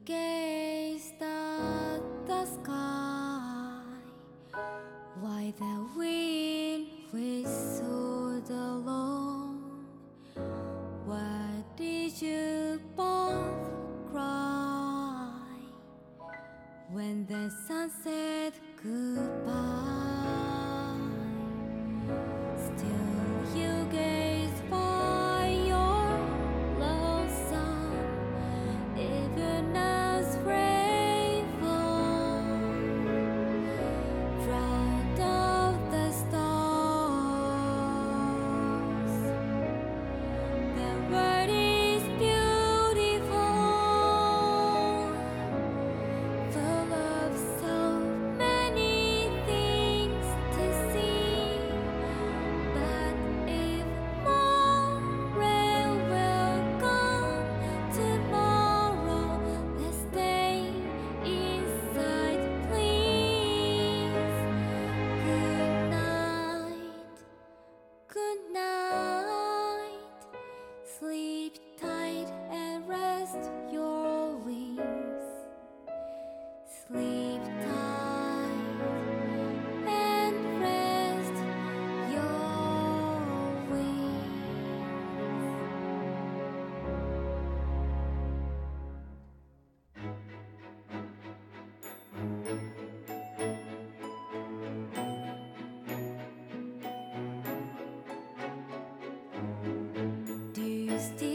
gazed at the sky while the wind whistled along. Where did you both cry when the sun said goodbye? Still you gaze by your lonesome, even as rain falls, drowned out the stars. The world is beautiful, full of so many things to see. But if more rain will come tomorrow, let's stay inside, please. Good night, good night. Sleep tight and rest your wings. Sleep tight and rest your wings. Do you still